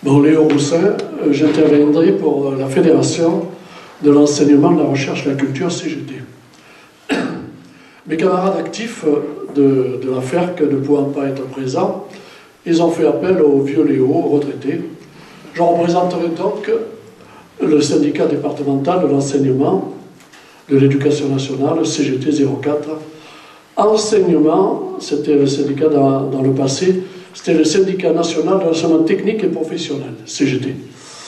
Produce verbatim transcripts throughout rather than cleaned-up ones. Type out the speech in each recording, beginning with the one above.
Bon, Léo Roussin, j'interviendrai pour la Fédération de l'enseignement, de la recherche et de la culture, C G T. Mes camarades actifs de, de la F E R C ne pouvant pas être présents, ils ont fait appel au vieux Léo, retraité. Je représenterai donc le syndicat départemental de l'enseignement, de l'éducation nationale, C G T zéro quatre. Enseignement, c'était le syndicat dans, dans le passé, c'était le syndicat national de l'enseignement technique et professionnel, C G T,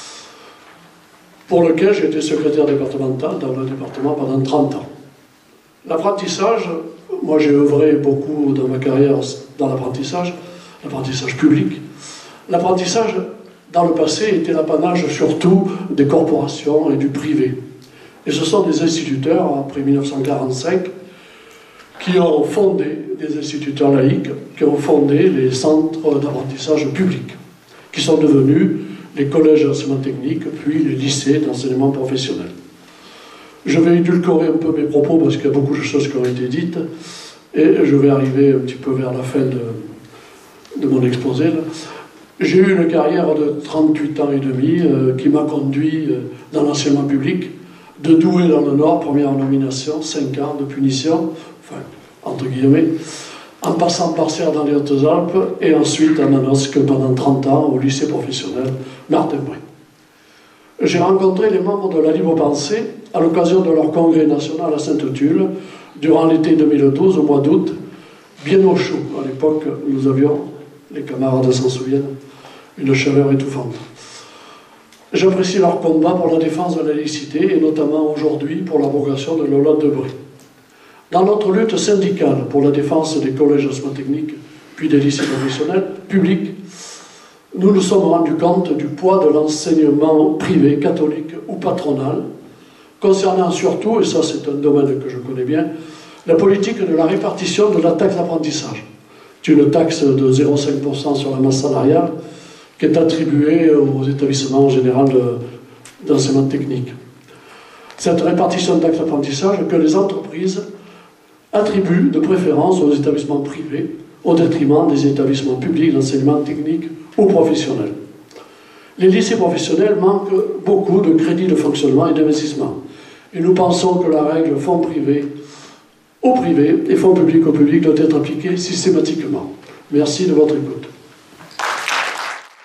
pour lequel j'ai été secrétaire départemental dans le département pendant trente ans. L'apprentissage, moi j'ai œuvré beaucoup dans ma carrière dans l'apprentissage, l'apprentissage public. L'apprentissage, dans le passé, était l'apanage surtout des corporations et du privé. Et ce sont des instituteurs, après mille neuf cent quarante-cinq, qui ont fondé, des instituteurs laïcs, qui ont fondé les centres d'apprentissage publics, qui sont devenus les collèges d'enseignement technique, puis les lycées d'enseignement professionnel. Je vais édulcorer un peu mes propos parce qu'il y a beaucoup de choses qui ont été dites, et je vais arriver un petit peu vers la fin de, de mon exposé. J'ai eu une carrière de trente-huit ans et demi euh, qui m'a conduit euh, dans l'enseignement public, de Douai dans le Nord, première nomination, cinq ans de punition, enfin, entre guillemets, en passant par Serres dans les Hautes-Alpes, et ensuite à Manosque pendant trente ans au lycée professionnel Martin-Bray. J'ai rencontré les membres de la Libre Pensée à l'occasion de leur congrès national à Sainte-Tulle, durant l'été deux mille douze, au mois d'août, bien au chaud. À l'époque, nous avions, les camarades s'en souviennent, une chaleur étouffante. J'apprécie leur combat pour la défense de la laïcité, et notamment aujourd'hui pour l'abrogation de la loi de Bray. Dans notre lutte syndicale pour la défense des collèges d'enseignement technique, puis des lycées professionnels publics, nous nous sommes rendus compte du poids de l'enseignement privé, catholique ou patronal, concernant surtout, et ça c'est un domaine que je connais bien, la politique de la répartition de la taxe d'apprentissage. C'est une taxe de zéro virgule cinq pour cent sur la masse salariale qui est attribuée aux établissements en général d'enseignement technique. Cette répartition de taxe d'apprentissage que les entreprises attribuent de préférence aux établissements privés au détriment des établissements publics d'enseignement technique ou professionnel. Les lycées professionnels manquent beaucoup de crédits de fonctionnement et d'investissement. Et nous pensons que la règle fonds privés au privé et fonds publics au public doit être appliquée systématiquement. Merci de votre écoute.